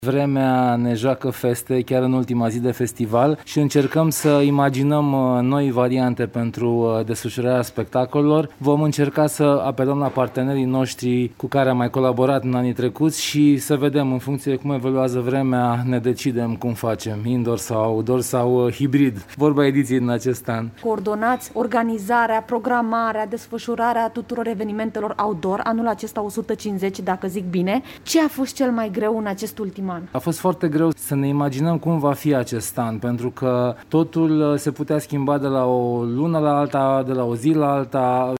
Vremea ne joacă feste chiar în ultima zi de festival și încercăm să imaginăm noi variante pentru desfășurarea spectacolelor. Vom încerca să apelăm la partenerii noștri cu care am mai colaborat în anii trecuți și să vedem, în funcție de cum evoluează vremea, ne decidem cum facem, indoor sau outdoor sau hibrid, vorba ediției din acest an. Coordonați organizarea, programarea, desfășurarea tuturor evenimentelor outdoor, anul acesta 150, dacă zic bine. Ce a fost cel mai greu în acest ultim an? A fost foarte greu să ne imaginăm cum va fi acest an, pentru că totul se putea schimba de la o lună la alta, de la o zi la alta.